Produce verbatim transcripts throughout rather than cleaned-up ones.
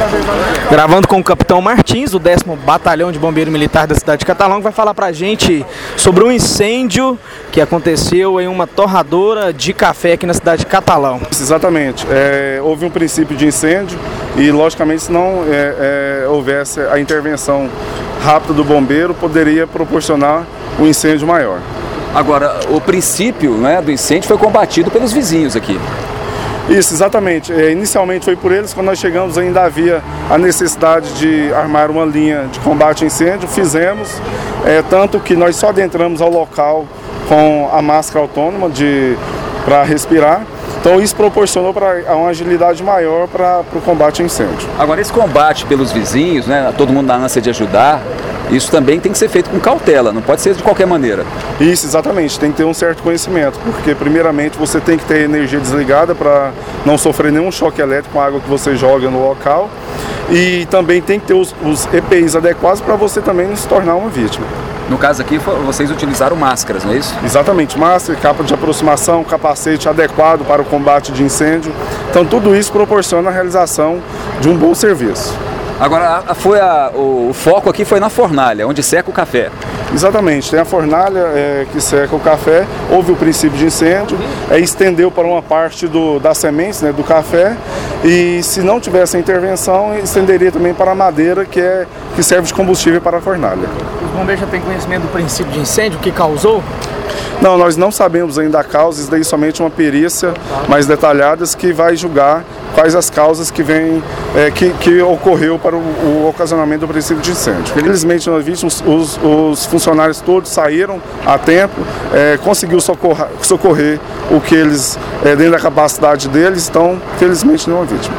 Gravando com o Capitão Martins, do décimo Batalhão de Bombeiro Militar da cidade de Catalão, que vai falar pra gente sobre um incêndio que aconteceu em uma torradora de café aqui na cidade de Catalão. Exatamente. É, houve um princípio de incêndio e, logicamente, se não é, é, houvesse a intervenção rápida do bombeiro, poderia proporcionar um incêndio maior. Agora, o princípio, né, do incêndio foi combatido pelos vizinhos aqui. Isso, exatamente. É, inicialmente foi por eles. Quando nós chegamos ainda havia a necessidade de armar uma linha de combate a incêndio. Fizemos, é, tanto que nós só adentramos ao local com a máscara autônoma para respirar. Então isso proporcionou para uma agilidade maior para o combate a incêndio. Agora, esse combate pelos vizinhos, né, todo mundo na ânsia de ajudar, isso também tem que ser feito com cautela, não pode ser de qualquer maneira. Isso, exatamente, tem que ter um certo conhecimento, porque primeiramente você tem que ter energia desligada para não sofrer nenhum choque elétrico com a água que você joga no local, e também tem que ter os, os E P Is adequados para você também não se tornar uma vítima. No caso aqui, vocês utilizaram máscaras, não é isso? Exatamente, máscara, capa de aproximação, capacete adequado para o combate de incêndio. Então tudo isso proporciona a realização de um bom serviço. Agora, a, foi a, o, o foco aqui foi na fornalha, onde seca o café. Exatamente, tem a fornalha é, que seca o café, houve o princípio de incêndio, é, estendeu para uma parte do, das sementes, né, do café, e se não tivesse a intervenção, estenderia também para a madeira, que, é, que serve de combustível para a fornalha. Os bombeiros já têm conhecimento do princípio de incêndio, o que causou? Não, nós não sabemos ainda a causa, isso daí somente uma perícia mais detalhada que vai julgar quais as causas que, vem, é, que, que ocorreu para o, o ocasionamento do princípio de incêndio. Felizmente nós vimos os, os funcionários todos saíram a tempo, é, conseguiu socorrer, socorrer o que eles, é, dentro da capacidade deles, então felizmente nenhuma vítima.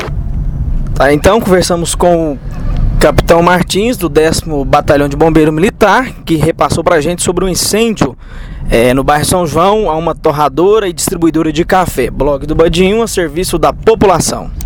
Tá, então conversamos com o Capitão Martins, do décimo Batalhão de Bombeiro Militar, que repassou pra gente sobre o um incêndio é, no bairro São João, a uma torradora e distribuidora de café. Blog do Badinho, a serviço da população.